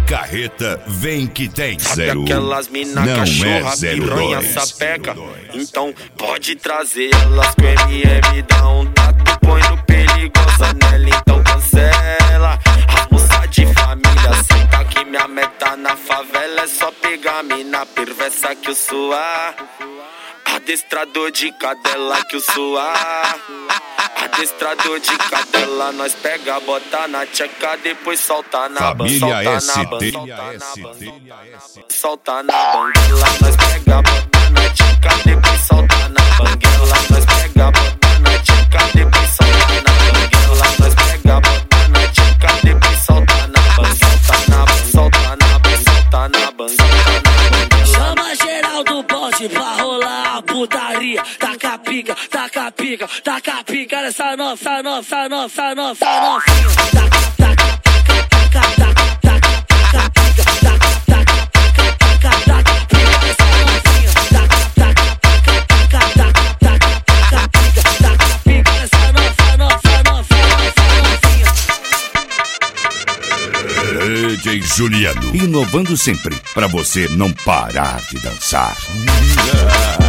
carreta vem que tem. Sabe aquelas mina não cachorra, é piranha, 02. sapeca? Então pode trazer elas com MM, dá um tato, põe no perigosa nela, então cancela. A moça de família, senta que minha meta na favela é só pegar mina perversa que eu suar. Adestrador de cadela que eu suar. Adestrador de cadela, nós pega, bota na tcheca, depois solta na Família ST. Solta na banguela, nós pega, bota na tcheca, depois solta na banguela. Nós pega, bota na tcheca, depois solta na banguela. Nós pega, bota na tcheca, depois solta na banguela. Solta na banguela. Chama geral do bonde pra rolar a putaria. Taca pica, taca pica, taca pica nessa nossa novinha. Taca, taca, taca, taca, taca, taca pica, taca, taca, taca, taca pica nessa novinha. Taca, taca, taca, taca, taca, taca pica, taca pica nessa novinha. DJ Juliano, inovando sempre pra você não parar de dançar.